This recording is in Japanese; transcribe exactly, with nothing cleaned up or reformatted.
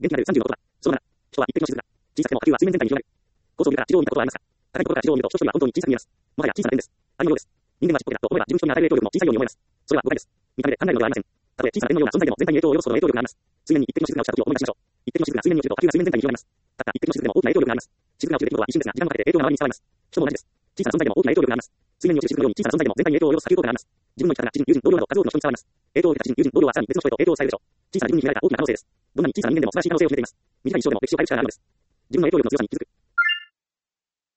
元気なるさんじゅうの言葉。そのなな、人は一滴の静か。小さくても波及は水面全体に広がる。高層ビルから地上を見たことはありますか？高いところから地上を見ると、一人は本当に小さく見えます。もはや小さな点です。あのようです。人間はちっぽけだと思えば自分一人に与える影響力も小さいように思います。それは誤解です。見た目で考えるのではありません。たとえ小さな点のような存在でも全体に影響を及ぼすほどの影響力があります。水面に一滴の静かが落ちた時を思い出しましょう。一滴の静かが水面に落ちると波及が水面全体に広がります。たった一滴の静かでも大きな影響力があります。静かが落ちる出来事は一瞬ですが、時間がかけて影響が周りに伝わります。人も同じです。小さな存在でも大きな影響力があります。水面に落ちる静かのように小さな存在でも全体に影響を及ぼす波及効果があります。自分の生き方が知人、友人、同僚など数多くの人に伝わります。影響を受けた知人、友人、同僚はさらに別の人へと影響をされるでしょう。小さな自分に秘められた大きな可能性です。どんなに小さな人間でも素晴らしい可能性を秘めています。短い一生でも歴史を変える力があるのです。自分の影響力の強さに気づく。